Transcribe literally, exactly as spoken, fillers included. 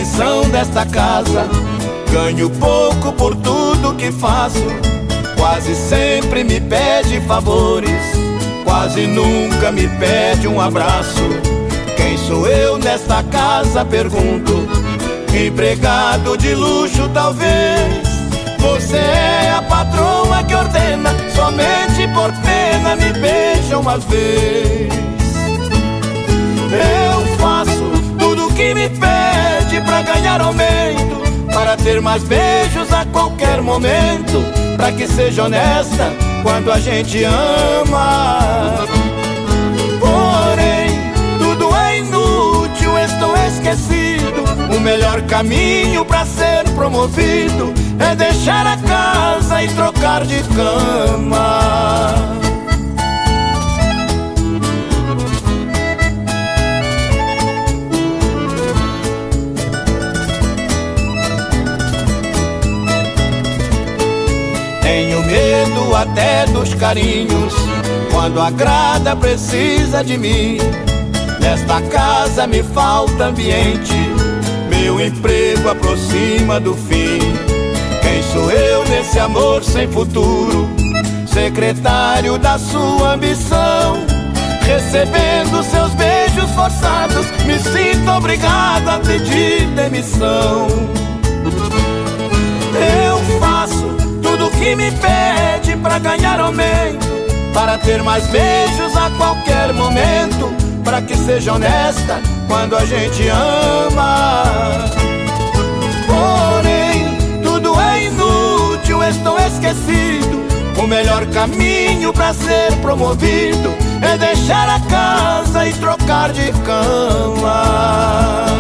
manutenção desta casa. Ganho pouco por tudo que faço. Quase sempre me pede favores, quase nunca me pede um abraço. Quem sou eu nesta casa, pergunto? Empregado de luxo, talvez. Você é a patroa que ordena, somente por pena me beija uma vez. Eu faço tudo que me pede pra ganhar aumento, para ter mais beijos a qualquer momento, pra que seja honesta quando a gente ama. Porém, tudo é inútil, estou esquecido. O melhor caminho pra ser promovido é deixar a casa e trocar de cama. Tenho medo até dos carinhos, quando a grada precisa de mim. Nesta casa me falta ambiente, meu emprego aproxima do fim. Quem sou eu nesse amor sem futuro? Secretário da sua ambição, recebendo seus beijos forçados, me sinto obrigado a pedir demissão. Eu faço tudo que me pede pra ganhar aumento, para ter mais beijos a qualquer momento, pra que seja honesta quando a gente ama. Porém, tudo é inútil, estou esquecido. O melhor caminho pra ser promovido é deixar a casa e trocar de cama.